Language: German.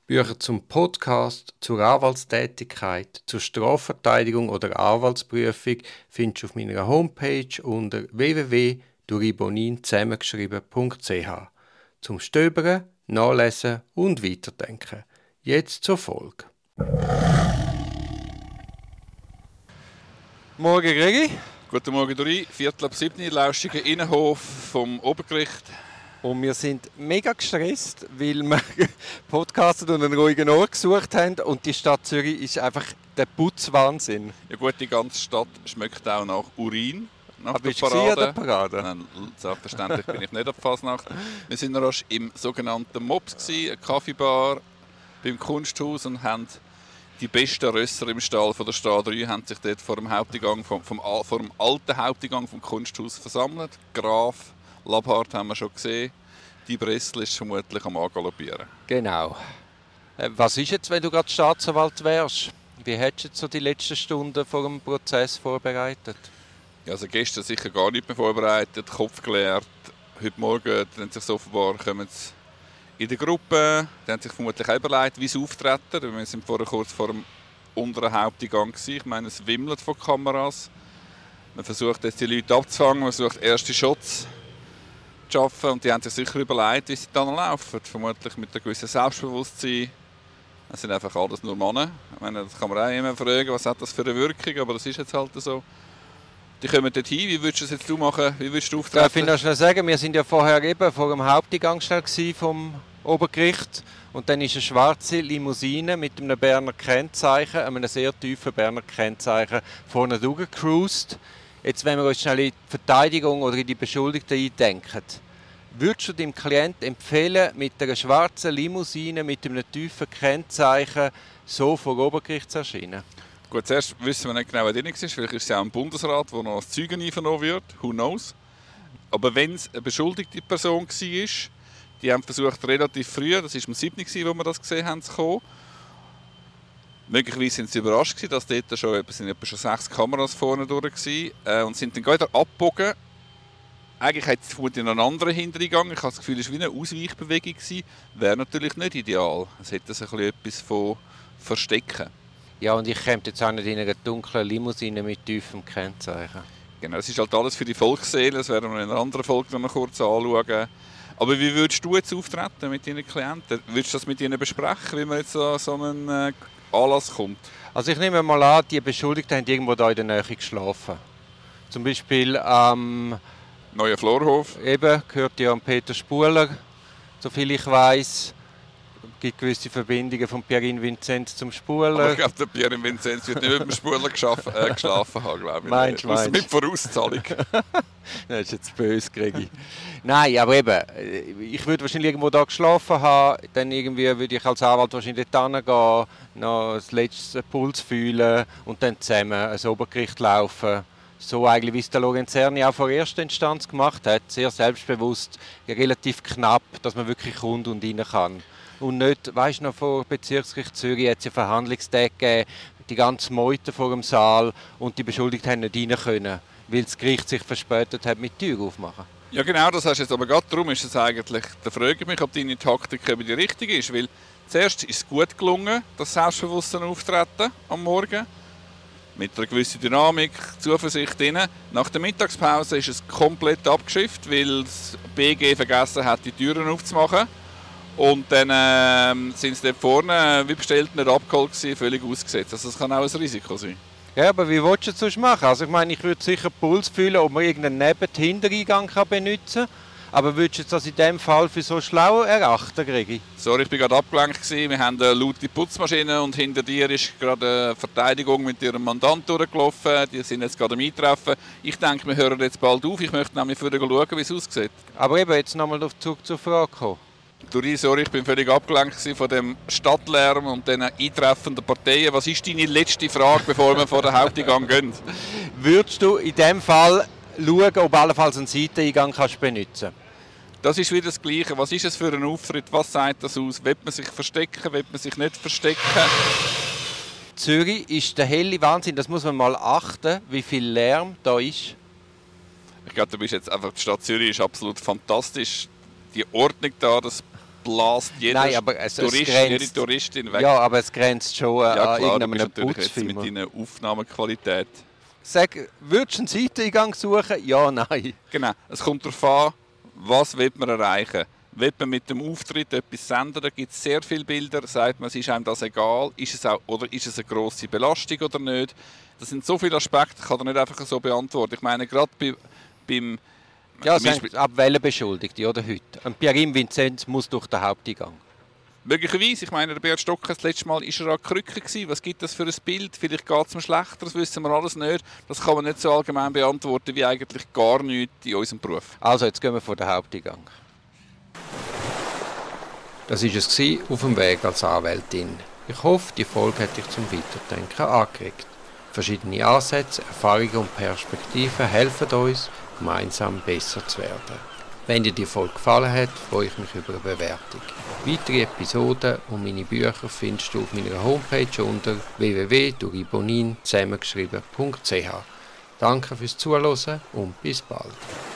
Bücher zum Podcast, zur Anwaltstätigkeit, zur Strafverteidigung oder Anwaltsprüfung findest du auf meiner Homepage unter www.duribonin zusammengeschrieben.ch. Zum Stöbern, Nachlesen und Weiterdenken. Jetzt zur Folge. Morgen, Gregi. Guten Morgen, Duri. 6:45, Lauschigen Innenhof vom Obergericht. Und wir sind mega gestresst, weil wir Podcasts und einen ruhigen Ort gesucht haben. Und die Stadt Zürich ist einfach der Putzwahnsinn. Ja gut, die ganze Stadt schmeckt auch nach Urin. Nach Aber der bist du an der Parade? Nein, selbstverständlich bin ich nicht an der Fasnacht. Wir sind rasch im sogenannten Mops, eine Kaffeebar beim Kunsthaus, und haben die besten Rösser im Stall von der Stadt 3 haben sich dort vor dem Haupteingang vor dem alten Haupteingang vom Kunsthaus versammelt. Graf Labhart haben wir schon gesehen. Die Bressel ist vermutlich am Angaloppieren. Genau. Was ist jetzt, wenn du gerade Staatsanwalt wärst? Wie hättest du jetzt so die letzten Stunden vor dem Prozess vorbereitet? Ja, also gestern sicher gar nicht mehr vorbereitet, Kopf geleert. Heute Morgen dann sich offenbar kommen sie in der Gruppe. Die haben sich vermutlich auch überlegt, wie sie auftreten. Wir sind vorher kurz vor dem unteren Haupteingang gewesen. Ich meine, es wimmelt von Kameras. Man versucht jetzt die Leute abzufangen, man versucht erste Shots zu schaffen, und die haben sich sicher überlegt, wie sie dann laufen. Vermutlich mit einem gewissen Selbstbewusstsein. Das sind einfach alles nur Männer. Ich meine, das kann man auch immer fragen, was hat das für eine Wirkung, aber das ist jetzt halt so. Die kommen dort hin. Wie würdest du das jetzt machen? Wie würdest du auftreten? Darf ich noch schnell sagen, wir sind ja vorher eben vor dem Haupteingang schnell vom Obergericht. Und dann ist eine schwarze Limousine mit einem Berner Kennzeichen, einem sehr tiefen Berner Kennzeichen, vorne durchgecruised. Jetzt, wenn wir uns schnell in die Verteidigung oder in die Beschuldigten eindenken, würdest du deinem Klienten empfehlen, mit einer schwarzen Limousine mit einem tiefen Kennzeichen so vor Obergericht zu erscheinen? Gut, zuerst wissen wir nicht genau, wer drin ist. Vielleicht ist es ja auch ein Bundesrat, der noch als Zeugen einvernommen wird. Who knows? Aber wenn es eine beschuldigte Person war, die haben versucht, relativ früh, das war am 7. wo wir das gesehen haben, zu kommen. Möglicherweise sind sie überrascht gewesen, dass dort schon 6 Kameras vorne durch waren, und sind dann gerade abgebogen. Eigentlich hat es vermutlich noch einen anderen Hintereingang. Ich habe das Gefühl, es war wie eine Ausweichbewegung gewesen. Wäre natürlich nicht ideal. Es hätte so etwas von Verstecken. Ja, und ich käme jetzt auch nicht in einer dunklen Limousine mit tiefem Kennzeichen. Genau, es ist halt alles für die Volksseele. Das werden wir in einer anderen Folge noch kurz anschauen. Aber wie würdest du jetzt auftreten mit deinen Klienten? Würdest du das mit ihnen besprechen, wie man jetzt an so einen Anlass kommt? Also ich nehme mal an, die Beschuldigten haben irgendwo da in der Nähe geschlafen. Zum Beispiel am Neuer Florhof. Eben, gehört ja an Peter Spuler, soviel ich weiss. Es gibt gewisse Verbindungen von Pierin Vinzenz zum Spuler. Aber ich glaube, der Pierin Vinzenz wird nicht mit dem Spuler geschlafen haben, glaube ich. Meinst du? Mit Vorauszahlung. Das ist jetzt böse, Gregi. Nein, aber eben, ich würde wahrscheinlich irgendwo da geschlafen haben, dann irgendwie würde ich als Anwalt wahrscheinlich dort hingehen, noch das letzte Puls fühlen und dann zusammen ans Obergericht laufen. So eigentlich, wie es der Lorenzerni auch vor erster Instanz gemacht hat, sehr selbstbewusst, relativ knapp, dass man wirklich kommt und rein kann. Und nicht, weißt du noch, vor Bezirksgericht Zürich hat es einen Verhandlungstag gegeben, die ganze Meute vor dem Saal, und die Beschuldigten haben nicht rein können, weil das Gericht sich verspätet hat mit Tür aufmachen. Ja genau, das hast du jetzt aber gerade. Darum ist es eigentlich, da frage ich mich, ob deine Taktik die richtige ist, weil zuerst ist es gut gelungen, das selbstbewusste Auftreten am Morgen, mit einer gewissen Dynamik, Zuversicht drin. Nach der Mittagspause ist es komplett abgeschifft, weil das BG vergessen hat, die Türen aufzumachen. Und dann sind sie dort vorne, wie bestellt, nicht abgeholt gewesen, völlig ausgesetzt. Also das kann auch ein Risiko sein. Ja, aber wie willst du das sonst machen? Also ich meine, ich würde sicher Puls fühlen, ob man irgendeinen Hintereingang benutzen kann. Aber würdest du das in diesem Fall für so schlau erachten, Gregi? Sorry, ich war gerade abgelenkt gewesen. Wir haben eine laute Putzmaschine und hinter dir ist gerade eine Verteidigung mit ihrem Mandant durchgelaufen. Die sind jetzt gerade am Eintreffen. Ich denke, wir hören jetzt bald auf. Ich möchte nämlich vorher schauen, wie es aussieht. Aber eben, jetzt nochmal zurück zur Frage kommen. Sorry, ich bin völlig abgelenkt von dem Stadtlärm und den eintreffenden Parteien. Was ist deine letzte Frage, bevor wir vor den Haupteingang gehen? Würdest du in diesem Fall schauen, ob allenfalls einen Seiteneingang benutzen kannst? Das ist wieder das Gleiche. Was ist es für ein Auftritt? Was sagt das aus? Will man sich verstecken? Will man sich nicht verstecken? Zürich ist der helle Wahnsinn. Das muss man mal achten, wie viel Lärm da ist. Ich glaube, die Stadt Zürich ist absolut fantastisch. Die Ordnung da, das blast jeder Nein, aber es Tourist, grenzt, jede Touristin weg. Ja, aber es grenzt schon Ja, an klar, du bist irgendeinem natürlich jetzt mit Putzfilm. deiner Aufnahmequalität. Sag, würdest du einen Seiteneingang suchen? Ja, nein. Genau, es kommt darauf an, was will man erreichen. Will man mit dem Auftritt etwas senden, da gibt es sehr viele Bilder, sagt man, ist einem das egal, ist es eine grosse Belastung oder nicht. Das sind so viele Aspekte, ich kann da nicht einfach so beantworten. Ich meine, gerade beim Ja, zum Beispiel, ab welcher Beschuldigte, oder heute? Und Pierre Vinzenz muss durch den Haupteingang. möglicherweise, ich meine, der Bert Stocker, das letzte Mal war er an Krücken gewesen. Was gibt das für ein Bild? Vielleicht geht es ihm schlechter, das wissen wir alles nicht. Das kann man nicht so allgemein beantworten wie eigentlich gar nichts in unserem Beruf. Also, jetzt gehen wir vor den Haupteingang. Das war es auf dem Weg als Anwältin. Ich hoffe, die Folge hat dich zum Weiterdenken angeregt. Verschiedene Ansätze, Erfahrungen und Perspektiven helfen uns, gemeinsam besser zu werden. Wenn dir die Folge gefallen hat, freue ich mich über eine Bewertung. Weitere Episoden und meine Bücher findest du auf meiner Homepage unter www.duribonin zusammengeschrieben.ch. Danke fürs Zuhören und bis bald.